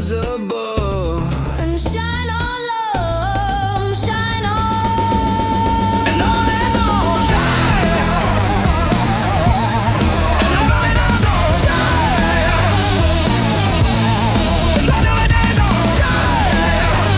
stars above. And shine on low, shine on. And on shine. And on shine. And on shine.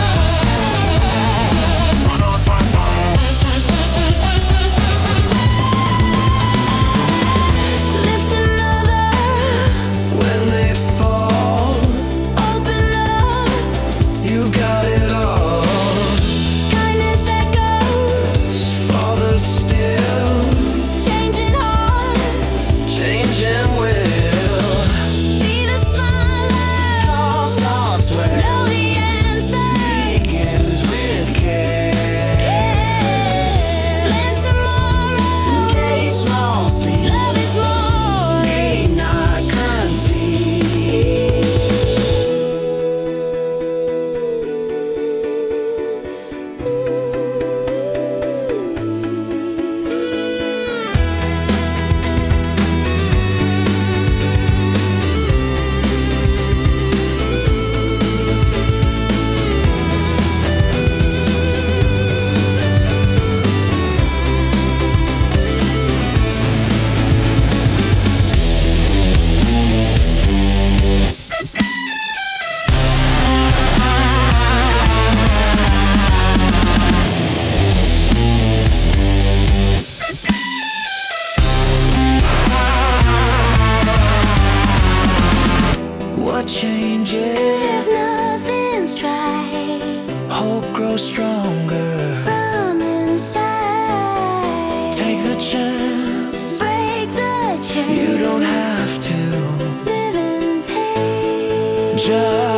Lift another When they fall, open up. you've got it all. Kindness echoes, Father still, changing hearts. changing will. Be the smile. All starts where Know the answer. begins with care. Plan tomorrow. Today small seed, Love is more. may not conceive. What changes? If nothing's tried Hope grows stronger. from inside, Take the chance. break the chain. You don't have to. Live in pain. Just